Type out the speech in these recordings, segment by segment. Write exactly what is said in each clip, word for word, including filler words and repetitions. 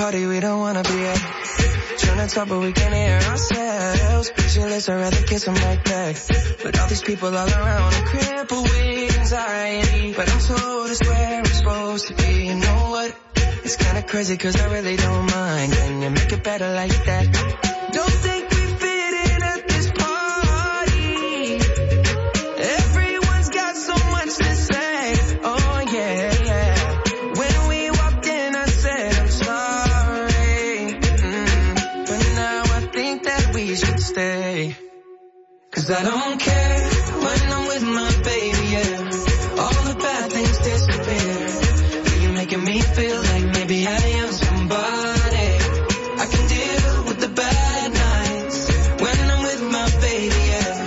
party we don't wanna be at. Trying to talk but we can't hear ourselves. Pictureless, I'd rather kiss them right back. But all these people all around are crippled with anxiety. But I'm told it's where I'm supposed to be. You know what? It's kinda crazy cause I really don't mind. Can you make it better like that? Don't think we fit in at this party. Everyone's got so much to say. Oh yeah, yeah. When we walked in I said I'm sorry. Mm. But now I think that we should stay. Cause I don't care when I'm with my baby, yeah. All the bad things disappear. You're making me feel like maybe I am somebody. I can deal with the bad nights when I'm with my baby, yeah.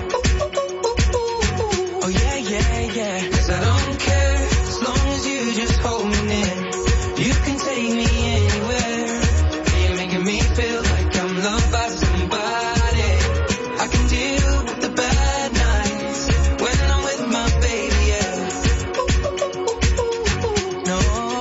Oh yeah, yeah, yeah. Cause I don't care as long as you just hold me near. You can take me anywhere. You're making me feel like I'm loved by somebody. I can deal with the bad nights when I'm with my baby, yeah. No,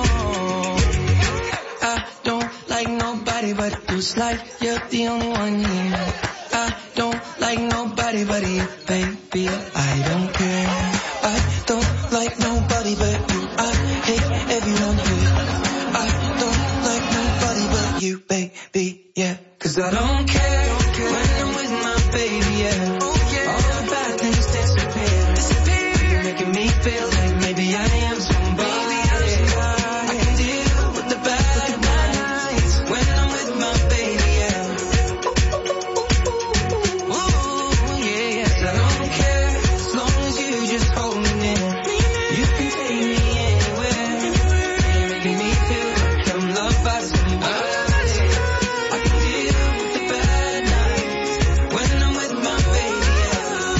I don't like nobody but you. It's like you're the only one here. I don't like nobody but you, baby. I don't care. I don't like nobody but you. I hate everyone here. I don't like nobody but you, baby, yeah. Cause I don't care when I'm with my baby, yeah. All the bad things disappear. You're making me feel like maybe I am somebody. I can deal with the bad nights when I'm with my baby, yeah. Ooh, yeah, yeah. 'Cause I don't care as long as you just hold me near. You can take me anywhere. You're making me feel like I'm loved by somebody. I can deal with the bad nights when I'm with my baby, yeah.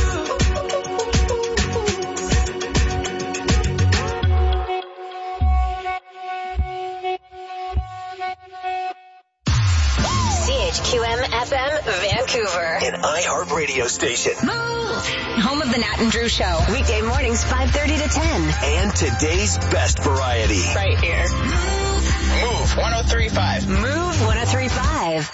C H Q M F M Vancouver. An iHeart radio station. Move! Home of the Nat and Drew Show. Weekday mornings five thirty to ten. And today's best variety. Right here. Move one oh three point five. Move one oh three point five.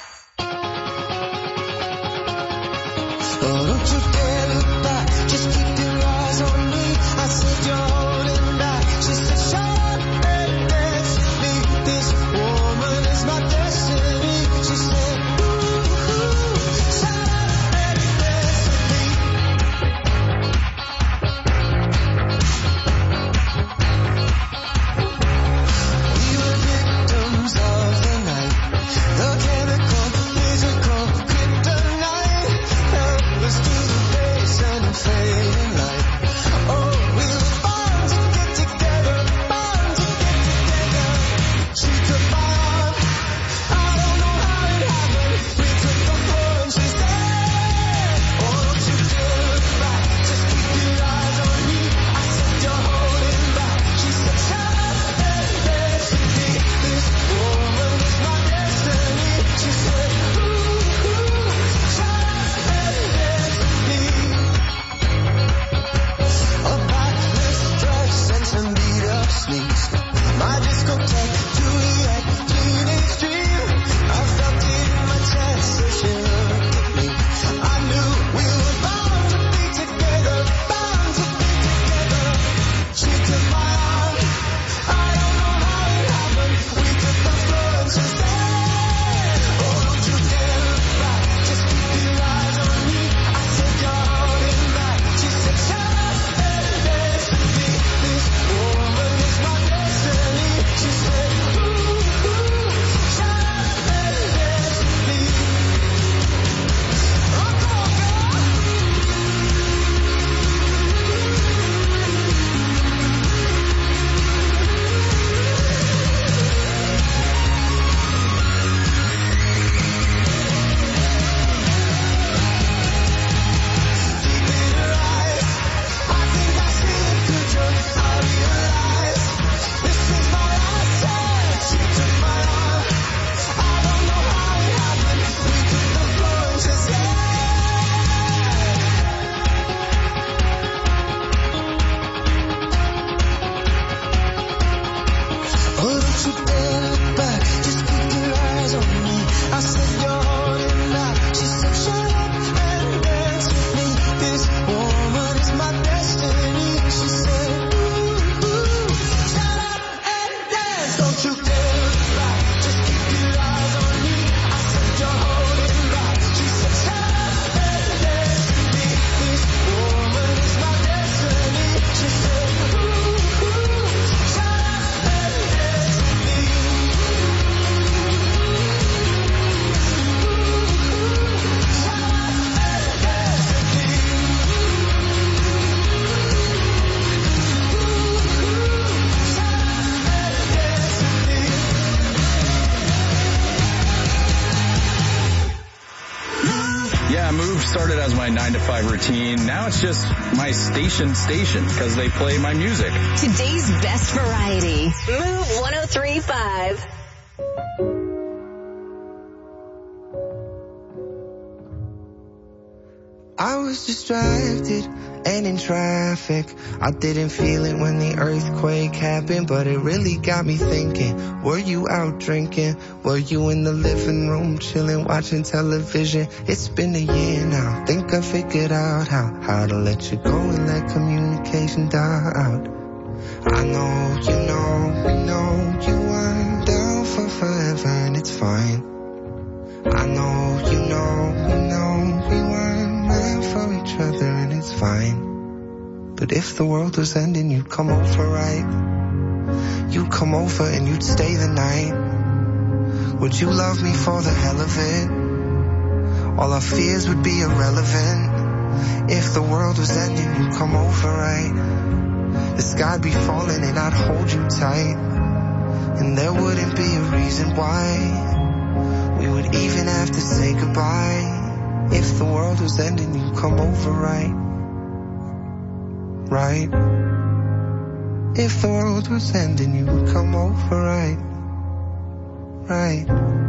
Oh, don't you dare look back, just keep your eyes on me. I said you're holding back. She said shut up and dance with me. This woman is my destiny. She said ooh, ooh, shut up and dance with me. We were victims of the night. The chemical woman is my destiny. She said, ooh, ooh, shut up and dance. Don't you dare look back, just keep your eyes on me. I said you're holding back. She said, shut up and dance with me. This woman is my destiny. She said, ooh, ooh, shut up and dance with me. Yeah, Move started as my nine to five routine. Now it's just my station station because they play my music. Today's best variety. Move one oh three point five. I was distracted and in traffic. I didn't feel it when the earthquake happened, but it really got me thinking. Were you out drinking? Were you in the living room chilling, watching television? It's been a year now. Think I figured out how, how to let you go and let communication die out. I know, you know, we know you weren't down for forever and it's fine. I know, you know, we know we weren't meant for each other and it's fine. But if the world was ending, you'd come over, right? You'd come over and you'd stay the night. Would you love me for the hell of it? All our fears would be irrelevant. If the world was ending, you'd come over, right? The sky'd be falling and I'd hold you tight. And there wouldn't be a reason why we would even have to say goodbye. If the world was ending, you'd come over, right? Right? If the world was ending, you would come over, right? Right?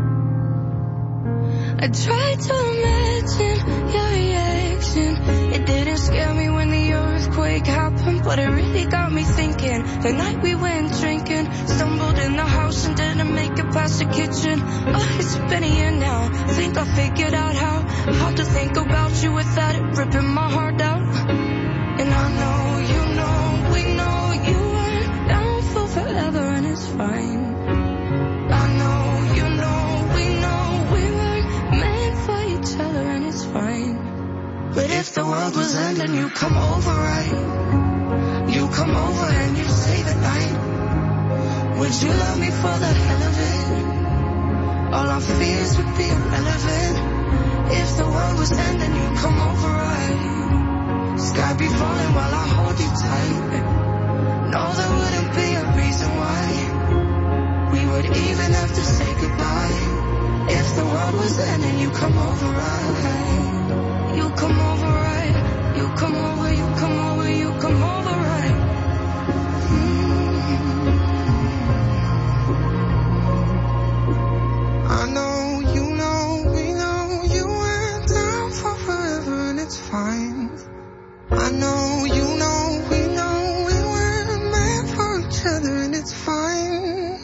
I tried to imagine your reaction. It didn't scare me when the earthquake happened, but it really got me thinking. The night we went drinking, stumbled in the house and didn't make it past the kitchen. Oh, it's been a year now. Think I figured out how how to think about you without it ripping my heart out. And I know, you know, we know you weren't down for forever and it's fine. I know, you know, we know we weren't meant for each other and it's fine. But if the world was ending, you come over, right? You come over and you stay the night. Would you love me for the hell of it? All our fears would be irrelevant. If the world was ending, you come over, right? Sky be falling while I hold you tight. No, there wouldn't be a reason why we would even have to say goodbye. If the world was ending, you come over, right? You come over, right? You come over, you come over, you come over, right? Mm-hmm. I know, you know, we know you went down for forever and it's fine. I know, you know, we know we weren't meant for each other and it's fine.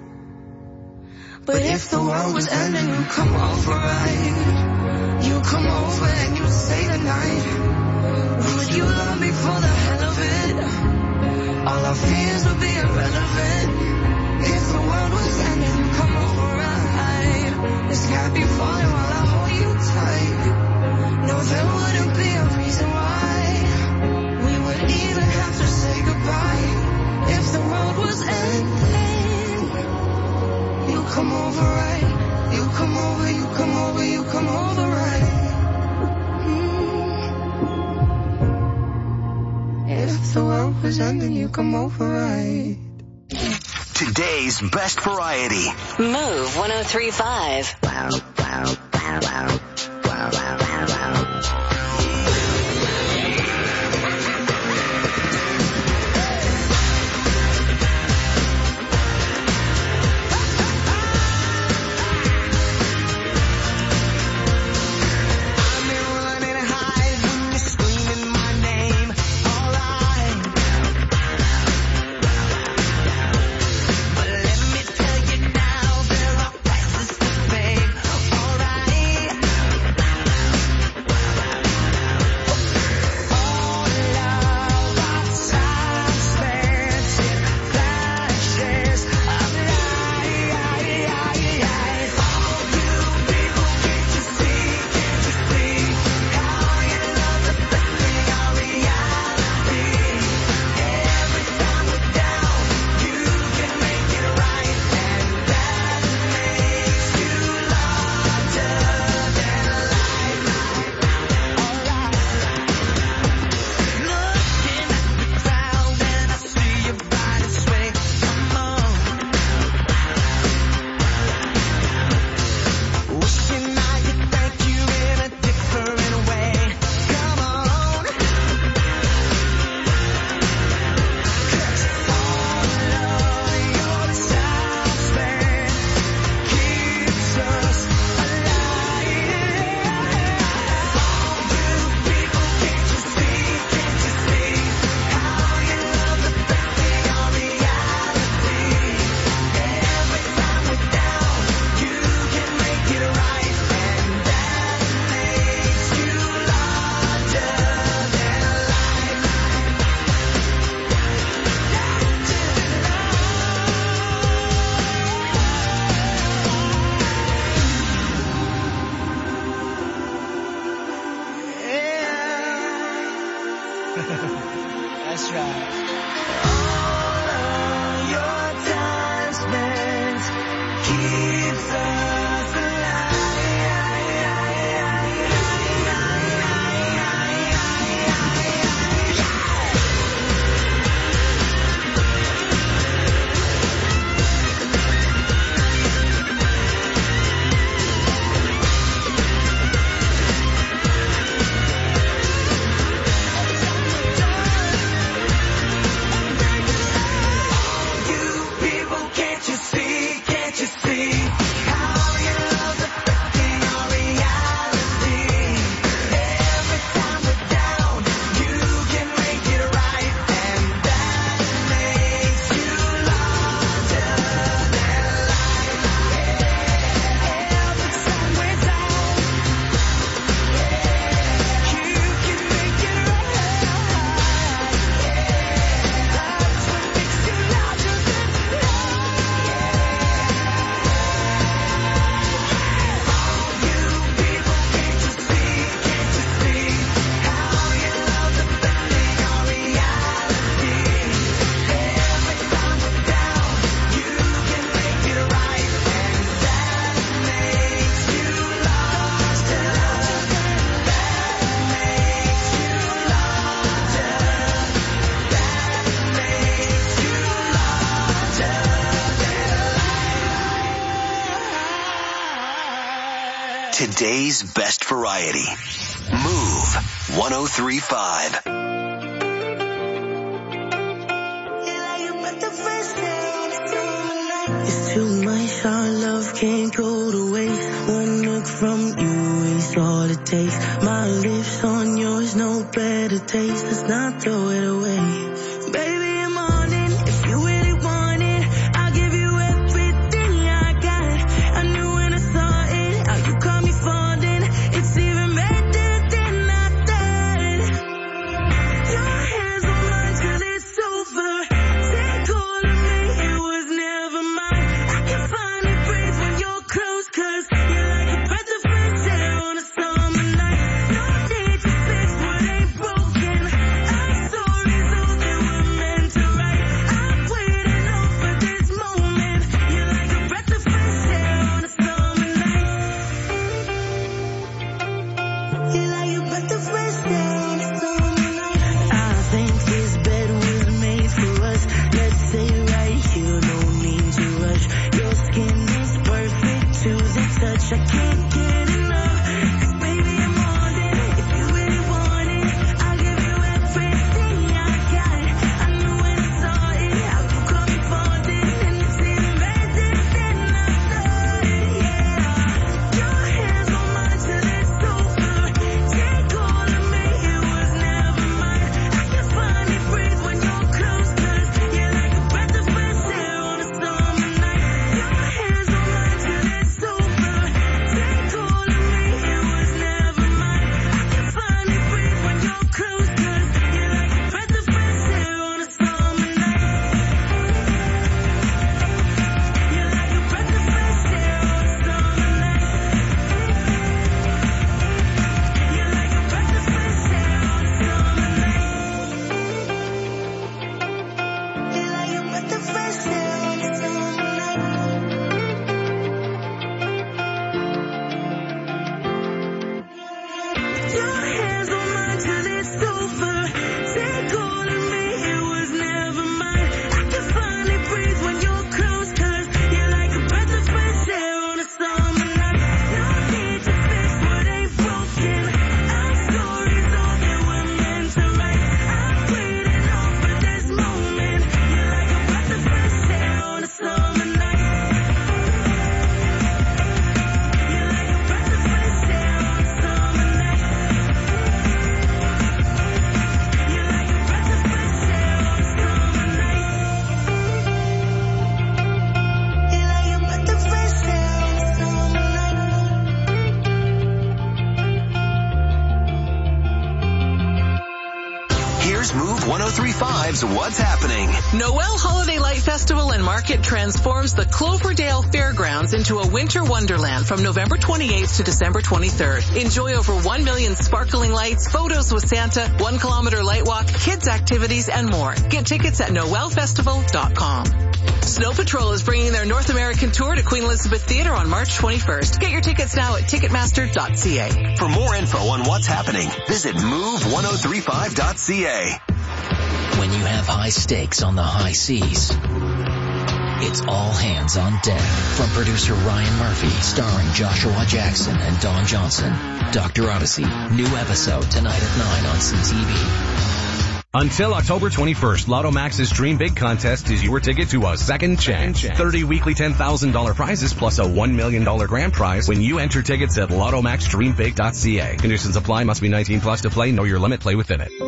But if the world was ending, you come over, right? You come over and you stay the night. Would you love me for the hell of it? All our fears would be irrelevant. If the world was ending, you come over, right? The sky be falling while I hold you tight. No, there wouldn't be a reason why we would even have to say goodbye. If the world was ending, you come over, right? You come over, you come over, you come over, right? Mm. If the world was ending, you come over, right? Today's best variety. Move one oh three point five. Wow, wow, wow, wow, wow, wow, wow, wow. Alright. That's right. All of your time spent keeps us alive. Today's best variety. Move one oh three point five. It's too much, our love can't go to waste. One look from you is all it takes. My lips on yours, no better taste. Let's not throw it away. Baby, I'm on it. If you really want it, I'll give you everything I got. I knew when I saw it, how you caught me falling. It's even better than I thought. Your hands on mine till it's over. Take all of me, it was never mine. I can finally breathe when you're close, 'cause you're like a breath of fresh air on a summer night. No need to fix what ain't broken. Our story's over. Here's Move one oh three point five's What's Happening. Noel Holiday Light Festival and Market transforms the Cloverdale Fairgrounds into a winter wonderland from November twenty-eighth to December twenty-third. Enjoy over one million sparkling lights, photos with Santa, one kilometer light walk, kids activities, and more. Get tickets at noel festival dot com. Snow Patrol is bringing their North American tour to Queen Elizabeth Theatre on March twenty-first. Get your tickets now at ticketmaster dot c a. For more info on what's happening, visit move one oh three five dot c a. When you have high stakes on the high seas, it's all hands on deck. From producer Ryan Murphy, starring Joshua Jackson and Don Johnson. Doctor Odyssey, new episode tonight at nine on C T V. Until October twenty-first, Lotto Max's Dream Big contest is your ticket to a second chance. thirty weekly ten thousand dollars prizes plus a one million dollars grand prize when you enter tickets at lotto max dream big dot c a. Conditions apply. Must be nineteen plus to play. Know your limit. Play within it.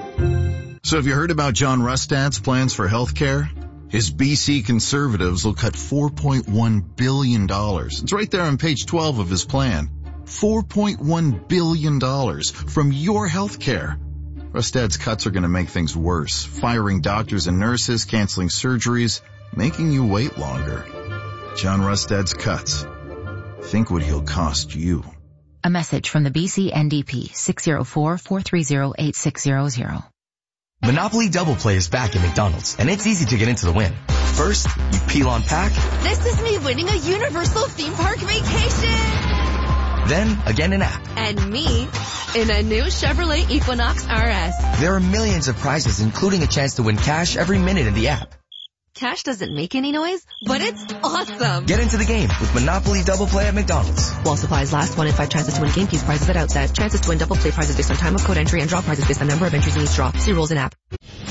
So have you heard about John Rustad's plans for health care? His B C Conservatives will cut four point one billion dollars. It's right there on page twelve of his plan. four point one billion dollars from your health care. Rustad's cuts are going to make things worse, firing doctors and nurses, canceling surgeries, making you wait longer. John Rustad's cuts. Think what he'll cost you. A message from the B C N D P, six oh four, four three oh, eight six zero zero. Monopoly Double Play is back at McDonald's, and it's easy to get into the win. First, you peel on pack. This is me winning a Universal theme park vacation. Then, again in app. And me in a new Chevrolet Equinox R S. There are millions of prizes, including a chance to win cash every minute in the app. Cash doesn't make any noise, but it's awesome. Get into the game with Monopoly Double Play at McDonald's. While supplies last, one in five chances to win game keys prizes at outset. Chances to win double play prizes based on time of code entry and draw prizes based on number of entries in each draw. See rules in app.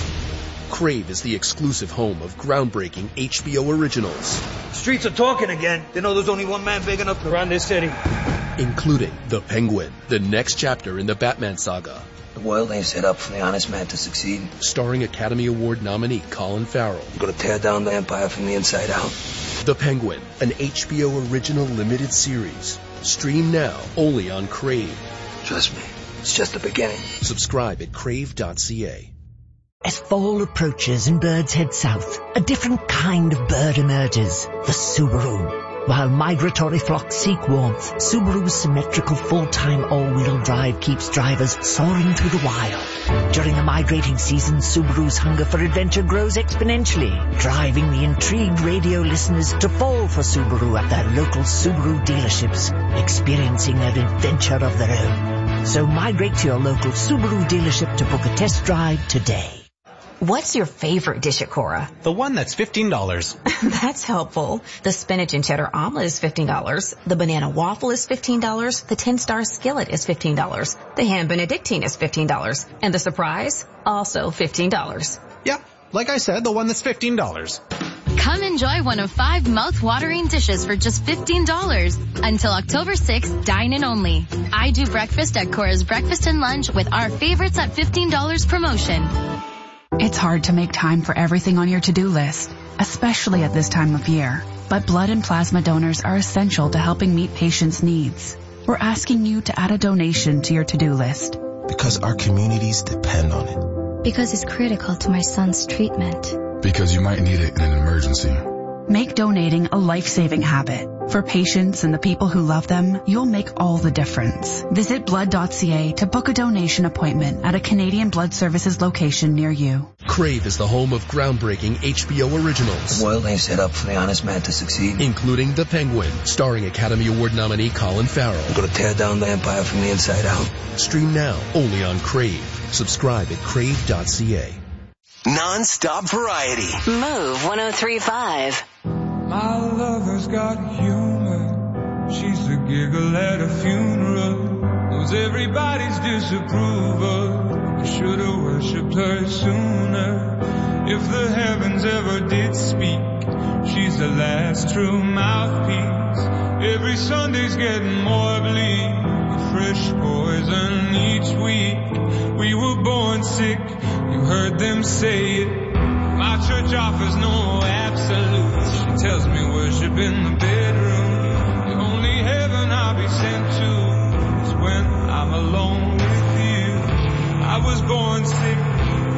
Crave is the exclusive home of groundbreaking H B O originals. Streets are talking again. They know there's only one man big enough to run this city. Including The Penguin, the next chapter in the Batman saga. The world ain't set up for the honest man to succeed. Starring Academy Award nominee Colin Farrell. I'm gonna tear down the empire from the inside out. The Penguin, an H B O original limited series. Stream now, only on Crave. Trust me, it's just the beginning. Subscribe at crave dot c a. As fall approaches and birds head south, a different kind of bird emerges, the Subaru. While migratory flocks seek warmth, Subaru's symmetrical full-time all-wheel drive keeps drivers soaring through the wild. During the migrating season, Subaru's hunger for adventure grows exponentially, driving the intrigued radio listeners to fall for Subaru at their local Subaru dealerships, experiencing an adventure of their own. So migrate to your local Subaru dealership to book a test drive today. What's your favorite dish at Cora? The one that's fifteen dollars. That's helpful. The spinach and cheddar omelet is fifteen dollars. The banana waffle is fifteen dollars. The ten-star skillet is fifteen dollars. The ham benedictine is fifteen dollars. And the surprise? Also fifteen dollars. Yeah, like I said, the one that's fifteen dollars. Come enjoy one of five mouth-watering dishes for just fifteen dollars. Until October sixth, dine in only. I do breakfast at Cora's Breakfast and Lunch with our favorites at fifteen dollars promotion. It's hard to make time for everything on your to-do list, especially at this time of year. But blood and plasma donors are essential to helping meet patients' needs. We're asking you to add a donation to your to-do list. Because our communities depend on it. Because it's critical to my son's treatment. Because you might need it in an emergency. Make donating a life-saving habit. For patients and the people who love them, you'll make all the difference. Visit blood dot c a to book a donation appointment at a Canadian Blood Services location near you. Crave is the home of groundbreaking H B O originals. The world ain't set up for the honest man to succeed. Including The Penguin, starring Academy Award nominee Colin Farrell. I'm gonna tear down the empire from the inside out. Stream now, only on Crave. Subscribe at crave dot c a. Non-stop variety. Move one oh three point five. My lover's got humor. She's the giggle at a funeral. Knows everybody's disapproval. I should've worshipped her sooner. If the heavens ever did speak, she's the last true mouthpiece. Every Sunday's getting more bleak. Fresh poison each week. We were born sick, you heard them say it. My church offers no absolutes. She tells me worship in the bedroom. The only heaven I'll be sent to is when I'm alone with you. I was born sick,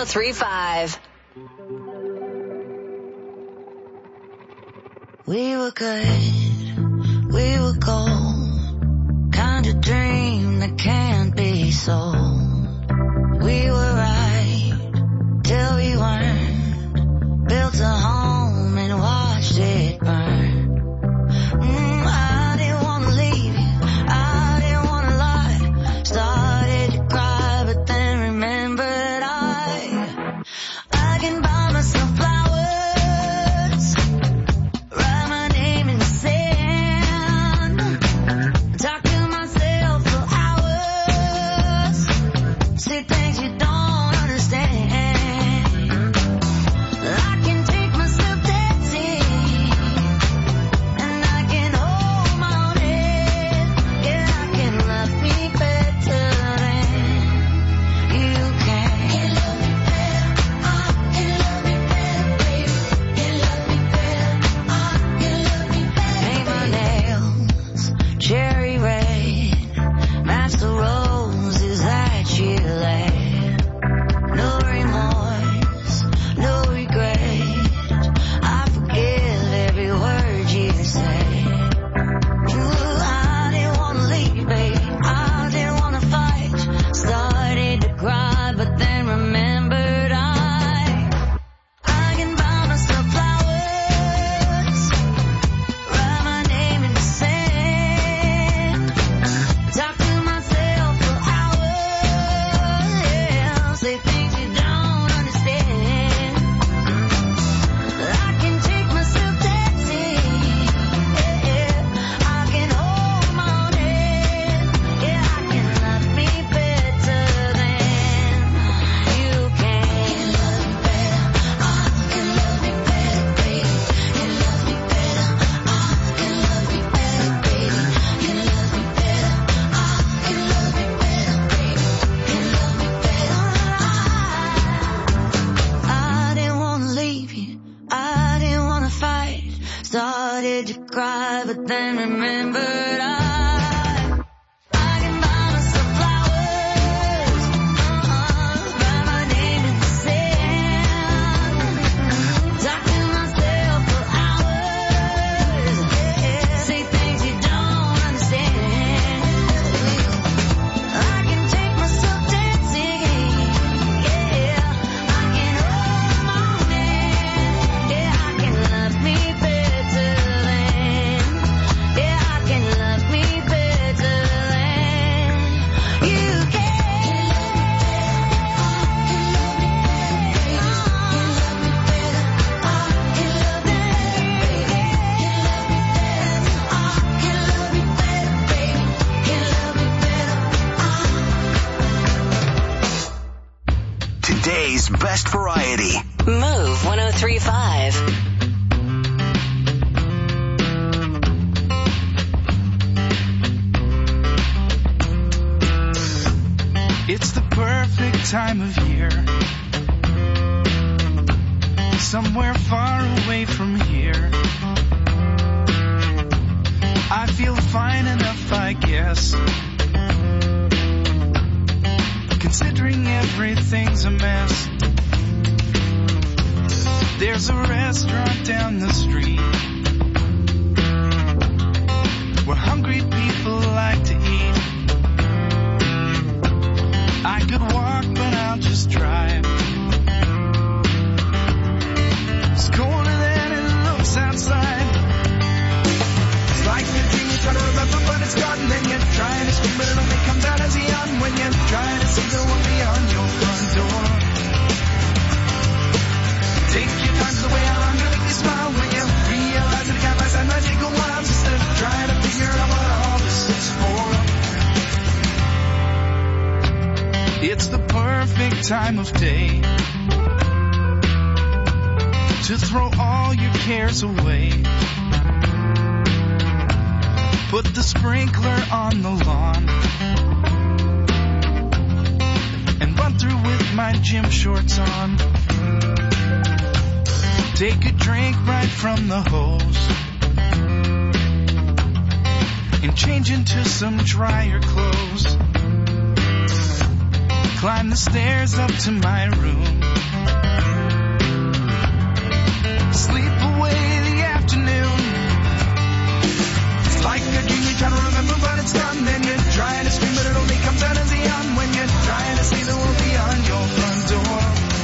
oh three point five. We were good, we were gold, kind of dream that can't be sold. We were right till we weren't, built a home and watched it burn. Mm, I didn't want to leave you, I didn't want to lie, started to cry but then remembered I, I can buy myself flowers. Best variety. Move one oh three point five. It's the perfect time of year. Somewhere far away from here. I feel fine enough, I guess. Considering everything's a mess. There's a restaurant down the street where hungry people like to eat. I could walk, but I'll just drive. It's colder than it looks outside. It's like the dream you try to remember, but it's gone. Then you're trying to scream, but it only comes out as a yawn when you're trying to see the one beyond your front door. Take your time, the way I'm gonna make you smile when you realize that I got my side magic go wild. Instead of trying to figure out what all this is for. It's the perfect time of day to throw all your cares away. Put the sprinkler on the lawn and run through with my gym shorts on. Take a drink right from the hose and change into some drier clothes. climb the stairs up to my room. Sleep away the afternoon. It's like a dream you're trying to remember, but it's gone. Then you're trying to scream, but it only comes out as a yawn when you're trying to see the world beyond your front door.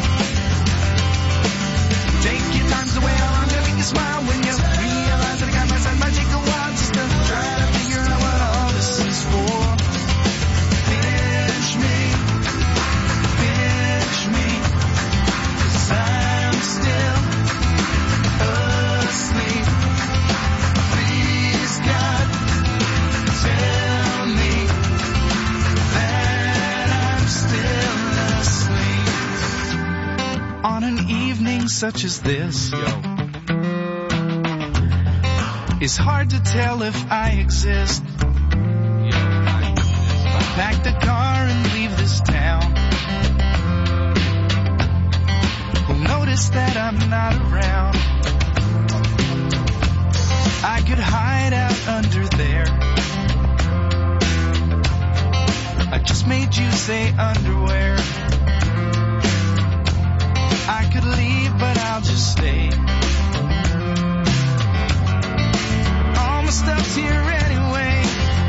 Take your times away, how long to make you smile when you realize that a guy my side might take a while just to try to figure out what all this is for. Finish me, finish me, 'cause I'm still asleep. Please God, tell me that I'm still asleep. On an evening such as this, it's hard to tell if I exist. If I pack the car and leave this town, who'll notice that I'm not around? I could hide out under there. I just made you say underwear. I could leave, but I'll just stay. All my stuff's here anyway.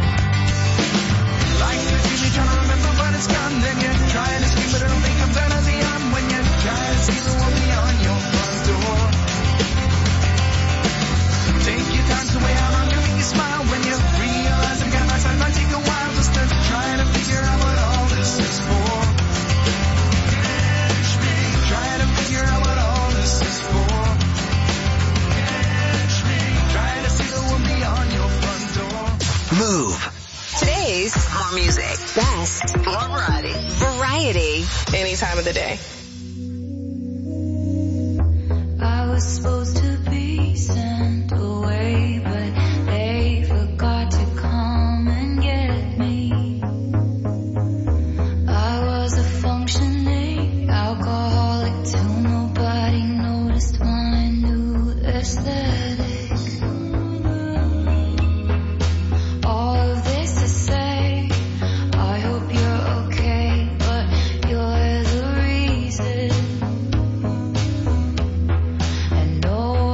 Like the dream you're trying to remember, but it's gone. Then you're trying to scream, but it only comes out as a yawn when you're trying to see the world beyond your front door. Take your time to weigh how long to make you smile when you realize that guy my side might take a while just to try to figure out what all this is for. Catch me, try to figure out what all this is for. Catch me, try to see the world beyond your front door. Move. Today's more music. Best. More variety. Variety. Any time of the day. I was supposed to be sent away, but they forgot to come and get me. I was a functioning alcoholic till nobody noticed my new aesthetic. All of this to say, I hope you're okay, but you're the reason. And no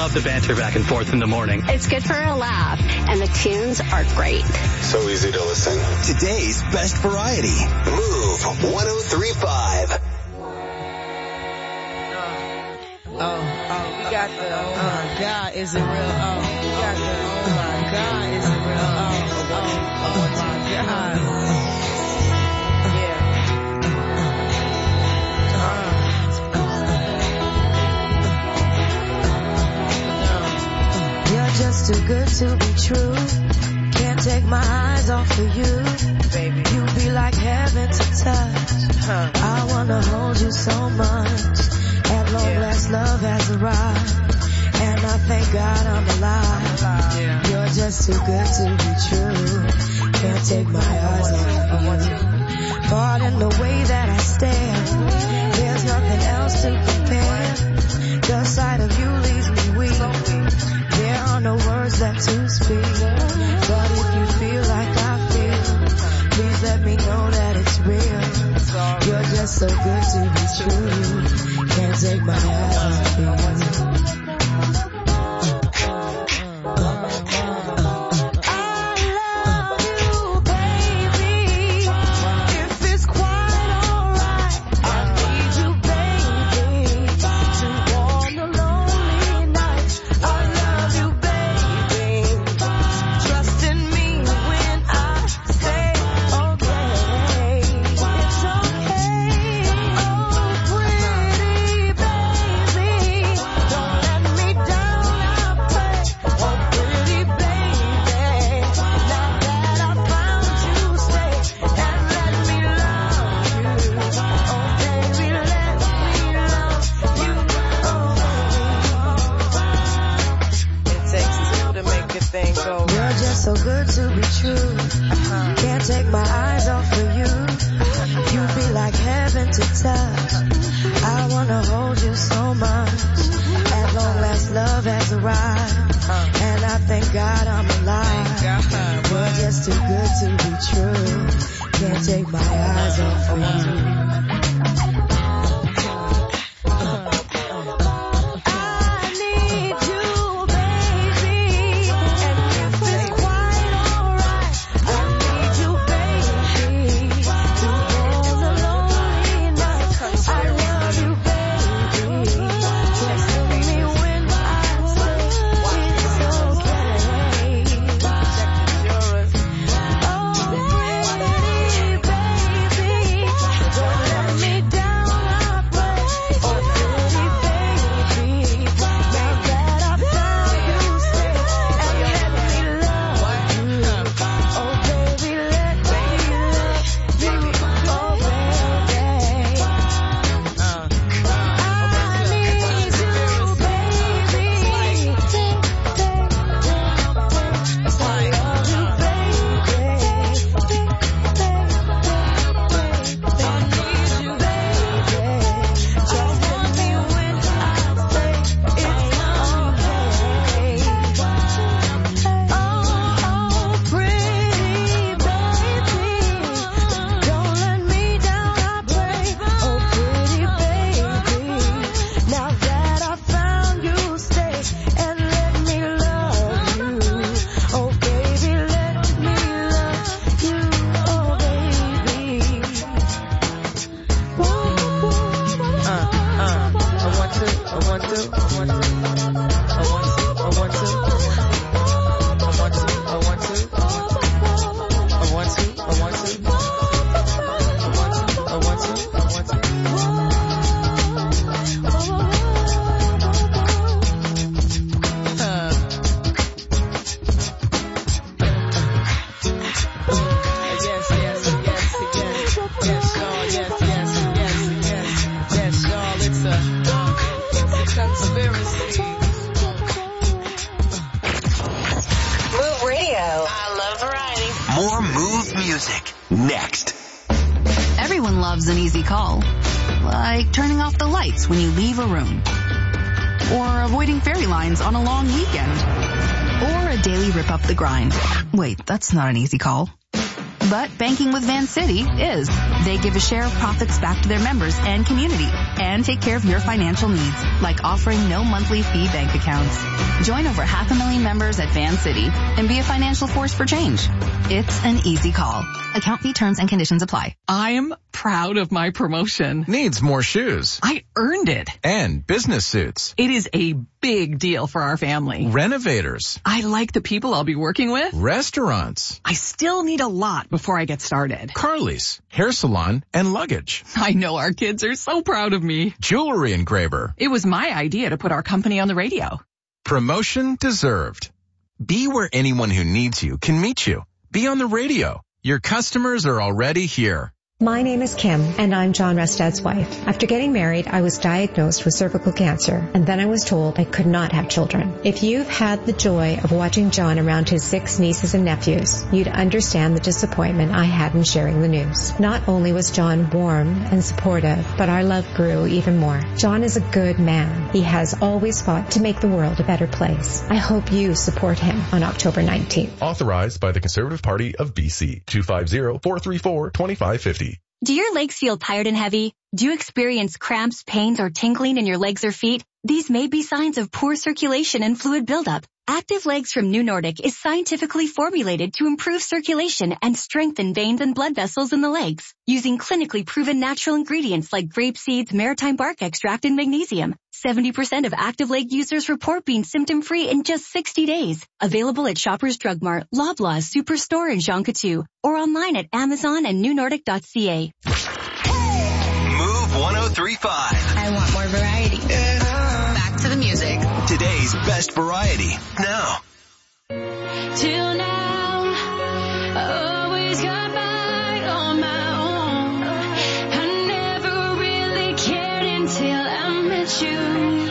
love the banter back and forth in the morning. It's good for a laugh, and the tunes are great. So easy to listen. Today's best variety. Move one oh three point five. Oh, oh, we got the, oh my God, is it real? Oh, we got the, oh my God, is it real? Oh, oh, oh my God. Yeah. You're just too good to be true. Can't take my eyes off of you. Baby, you be like heaven to touch. Huh. I wanna hold you so much. At long yeah. last, love has arrived, and I thank God I'm alive. Yeah. You're just too good to be true. Can't take my eyes off of you. Pardon the way that I stare. There's nothing else to compare. The sight of you leaves me weak. There are no words left to speak. But if you feel like I feel, please let me know that it's real. You're just so good to be true. Can't take my eyes off you. So good to be true. Can't take my eyes off of you. You be like heaven to touch. I wanna hold you so much. At long last, love has arrived, and I thank God I'm alive. You're just too good to be true. Can't take my eyes off of you. More Move music next. Everyone loves an easy call, like turning off the lights when you leave a room, or avoiding fairy lines on a long weekend, or a daily rip up the grind. Wait, that's not an easy call. But banking with Van City is. They give a share of profits back to their members and community and take care of your financial needs, like offering no monthly fee bank accounts. Join over half a million members at Van City and be a financial force for change. It's an easy call. Account fee terms and conditions apply. I'm proud of my promotion. Needs more shoes. I earned it. And business suits. It is a big deal for our family. Renovators. I like the people I'll be working with. Restaurants. I still need a lot before I get started. Carly's, hair salon, and luggage. I know our kids are so proud of me. Jewelry engraver. It was my idea to put our company on the radio. Promotion deserved. Be where anyone who needs you can meet you. Be on the radio. Your customers are already here. My name is Kim, and I'm John Restad's wife. After getting married, I was diagnosed with cervical cancer, and then I was told I could not have children. If you've had the joy of watching John around his six nieces and nephews, you'd understand the disappointment I had in sharing the news. Not only was John warm and supportive, but our love grew even more. John is a good man. He has always fought to make the world a better place. I hope you support him on October nineteenth. Authorized by the Conservative Party of B C. two five zero, four three four, two five five zero. Do your legs feel tired and heavy? Do you experience cramps, pains, or tingling in your legs or feet? These may be signs of poor circulation and fluid buildup. Active Legs from New Nordic is scientifically formulated to improve circulation and strengthen veins and blood vessels in the legs, using clinically proven natural ingredients like grape seeds, maritime bark extract, and magnesium. seventy percent of Active Leg users report being symptom-free in just sixty days. Available at Shoppers Drug Mart, Loblaws, Superstore, and Jean Coutu, or online at Amazon and new nordic dot c a. Move one oh three point five. I want more variety. Yeah. Back to the music. Today's best variety. Now. Till now, I always got by on my own. I never really cared until I met you.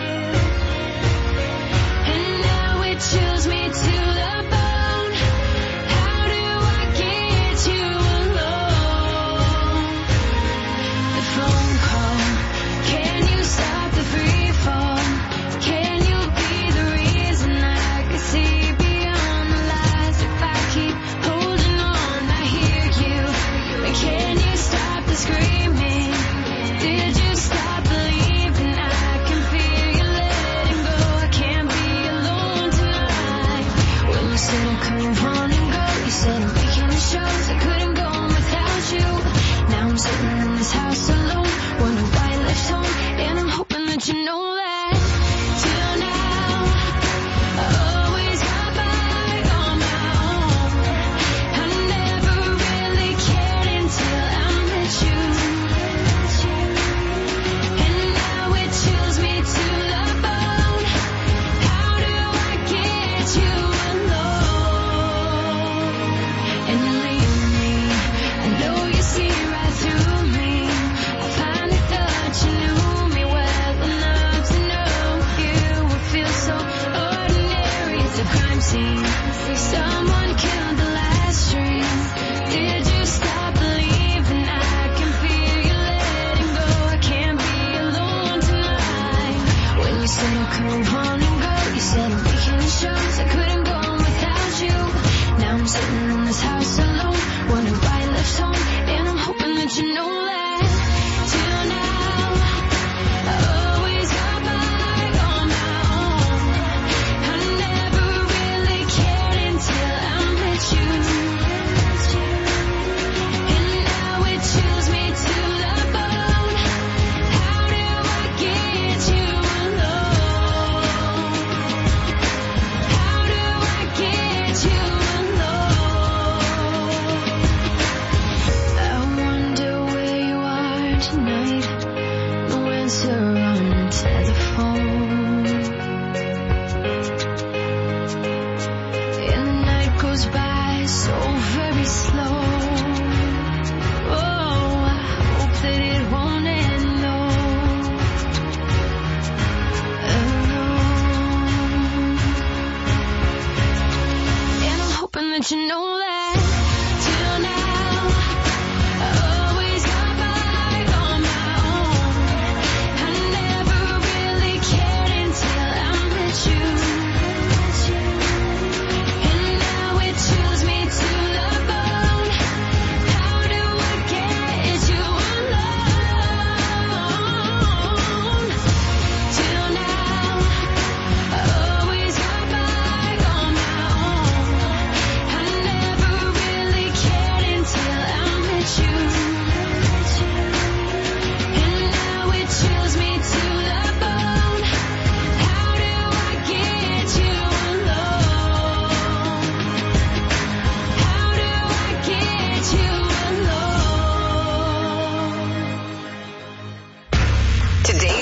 And now it chills me to the bone. How do I get you alone? The phone call, can you stop the free fall? Can you be the reason I can see beyond the lies? If I keep holding on, I hear you. And can you stop the screaming? Did you stop believing? I can feel you letting go. I can't be alone tonight. Well, you said I couldn't run and go. You said I'm making the shows. I couldn't go on without you. Now I'm sitting in this house alone, wondering why I left home, and I'm hoping that you know that. Till now, I always got by on my own. I never really cared until I met you. And now it chills me to the bone. How do I get you alone? And you leave me. I know you see right through me.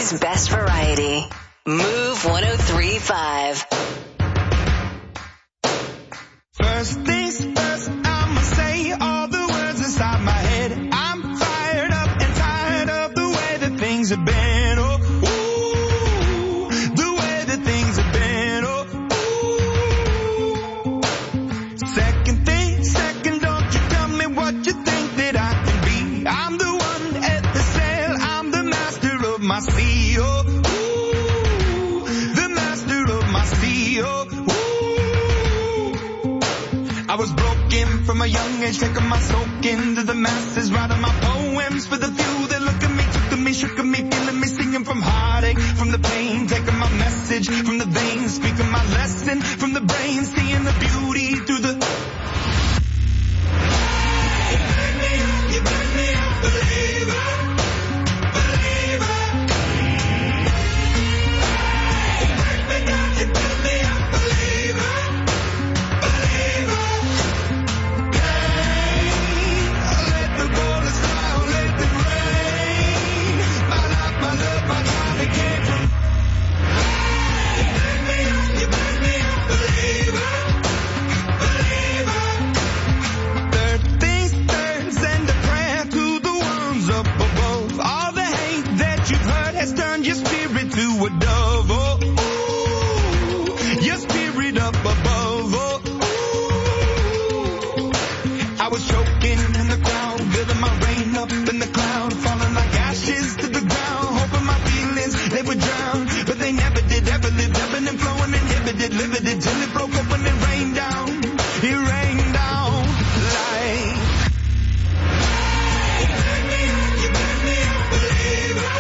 Today's best variety. Move one oh three point five. First things first, I'ma say all the words inside my head. I'm fired up and tired of the way that things have been. Oh, ooh, the way that things have been. Oh, ooh. Second thing, second, don't you tell me what you think that I can be. I'm the one at the sail, I'm the master of my sea. Oh, ooh, the master of my sea. Oh, I was broken from a young age, taking my soak into the masses, writing my poems for the few that look at me, took to me, shook at me, feeling me, singing from heartache, from the pain, taking my message from the veins, speaking my lesson from the brain, seeing the beauty through the... You burn me up, you burn me up, believer, believer. You burn me down, you burn me up, believer, believer. Has turned your spirit to a dove, oh, ooh, your spirit up above, oh, ooh. I was choking in the crowd, building my rain up in the cloud, falling like ashes to the ground, hoping my feelings, they would drown, but they never did, ever lived, ebbing and flowing, inhibited, limited, till it broke up when it rained down, it rained down like... You burn me up, you burn me up, believer.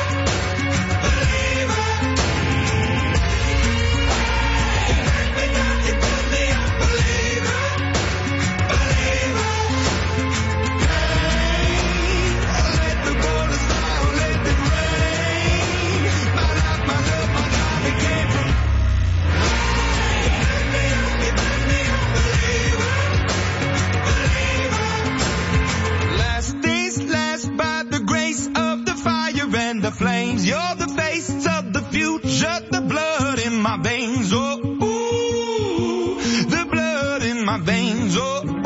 The flames, you're the face of the future, the blood in my veins, oh, ooh, the blood in my veins, oh, ooh.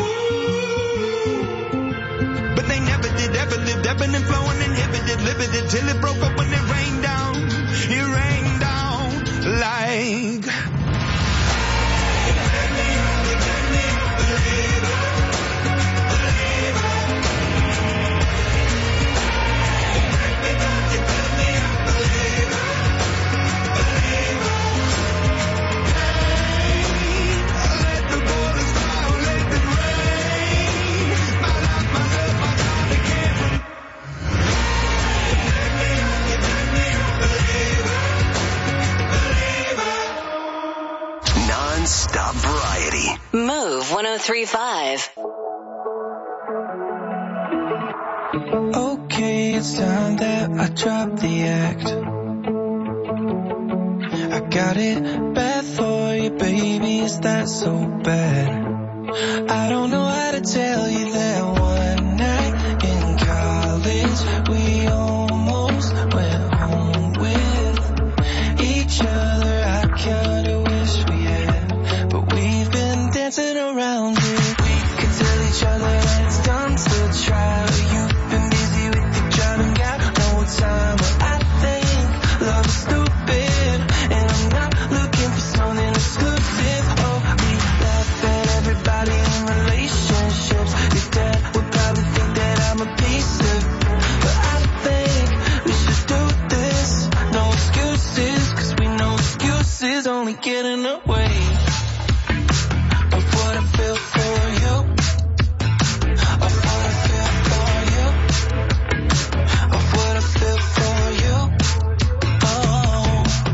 But they never did, ever lived, ebbing and flowing, inhibited, limited, till it broke up when it rained down, it rained down like... Non-stop variety. Move one oh three point five. Okay, it's time that I drop the act. I got it bad for you, baby, is that so bad? I don't know how to tell you that one night in college we almost went home with each other. I kinda wish we had, but we've been dancing around it. We could tell each other that it's time to try. You've been busy with your job and got no time, but I think love is stupid, and I'm not looking for something exclusive. Oh, we laugh at everybody in relationships. Your dad would probably think that I'm a piece of, but I think we should do this. No excuses, cause we know excuses only get in the way of what I feel for you, of what I feel for you, of what I feel for you. Oh,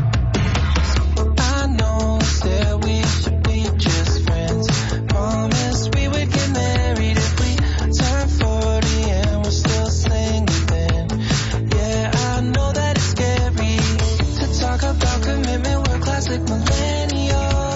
I know that we should be just friends. Promise we would get married if we turn forty and we're still single then. Yeah, I know that it's scary to talk about commitment, we're classic millennials.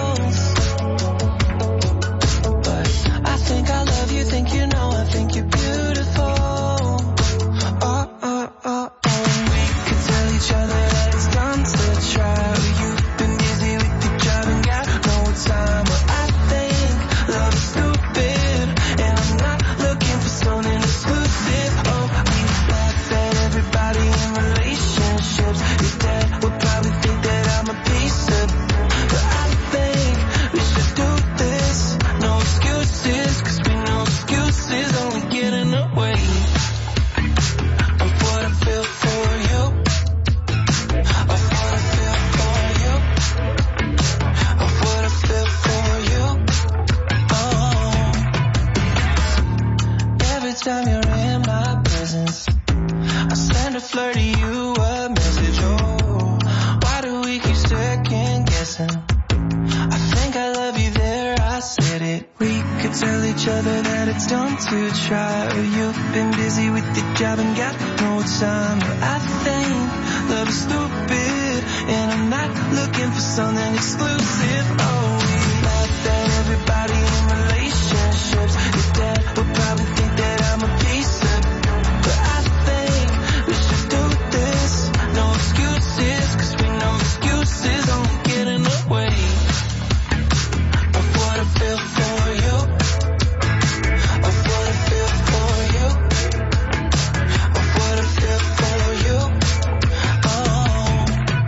flirty, you a message, oh. Why do we keep second guessing? I think I love you there, I said it. We could tell each other that it's dumb to try. Or you've been busy with your job and got no time. But I think love is stupid, and I'm not looking for something exclusive. Oh, we laugh at everybody in relationships. Your dad will probably think that I'm a piece of, but I think we should do this. No excuses, cause we know excuses only get in the way of what I feel for you, of what I feel for you, of what I feel for you. Oh.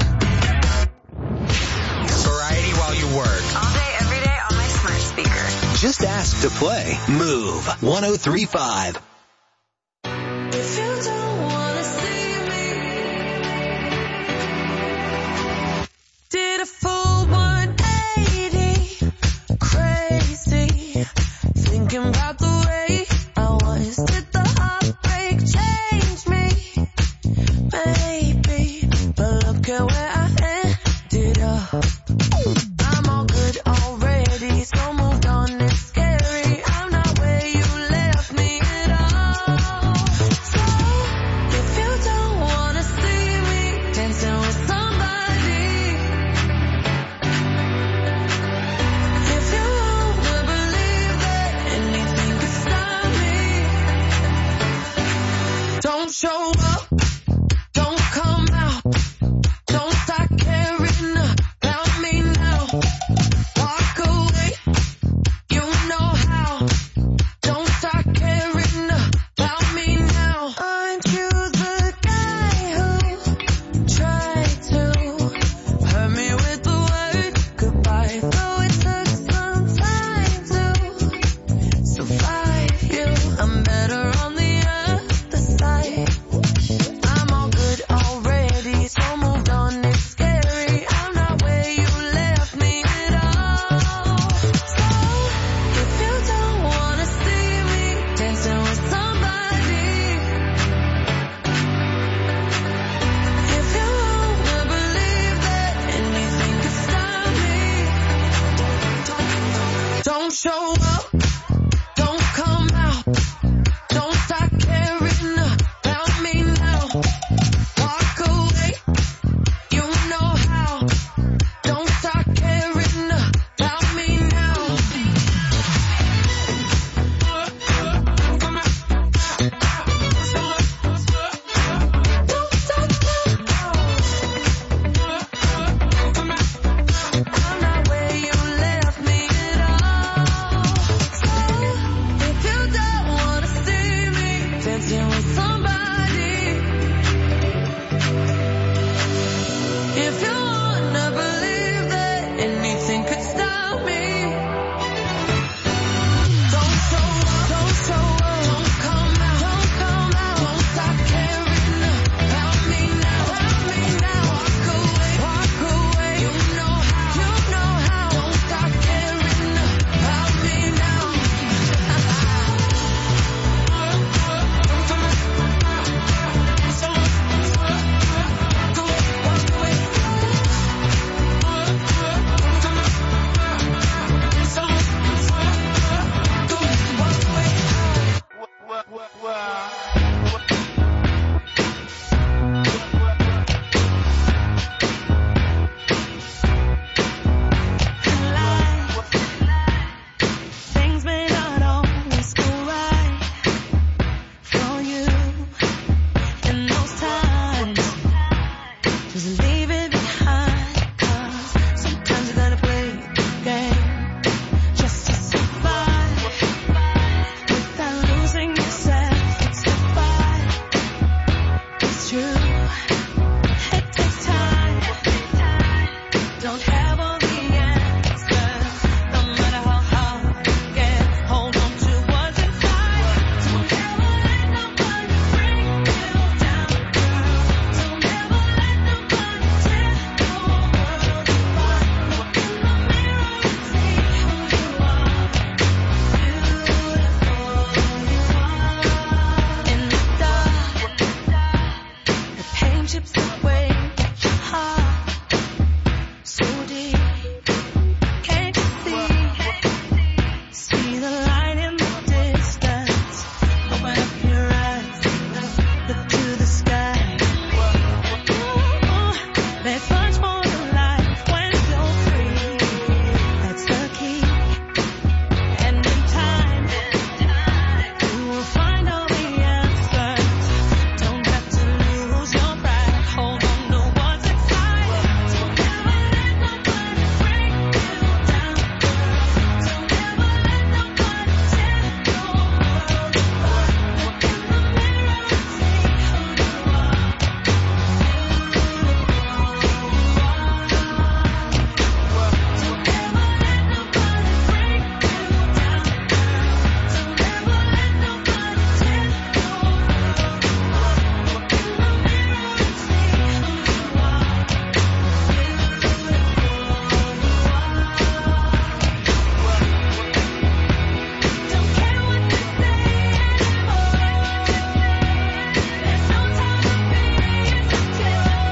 Variety while you work. All day, every day on my smart speaker. Just ask to play Move one oh three point five. If you don't wanna see me, did a full one eighty, crazy, thinking about the way I was. Did the heartbreak change me? Maybe, but look at where I ended up. I'm all good already, so moved on, it's scary. I'm not where you left me at all. So, if you don't wanna see me dancing with somebody, if you wanna believe that anything could stop me, don't show up, don't come out, don't start caring about me now. Walk away, you know how. Don't start caring about me now. Aren't you the guy who tried to hurt me with the word goodbye? Though it took some time to survive you, I'm better on the other side. I'm all good already, so moved on, it's scary. I'm not where you left me at all. So, if you don't wanna see me dancing with somebody, if you wanna believe that anything could stop me, don't show up, don't come out, don't start caring about me now.